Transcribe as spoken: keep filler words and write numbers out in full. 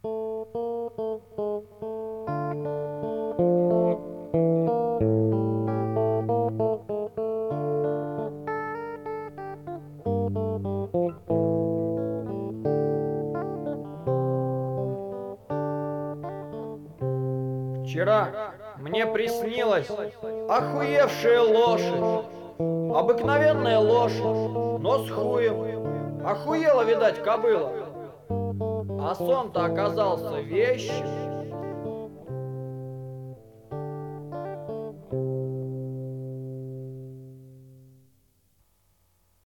Вчера мне приснилась охуевшая лошадь. Обыкновенная лошадь, но с хуем. Охуела, видать, кобыла. А сон-то оказался вещим.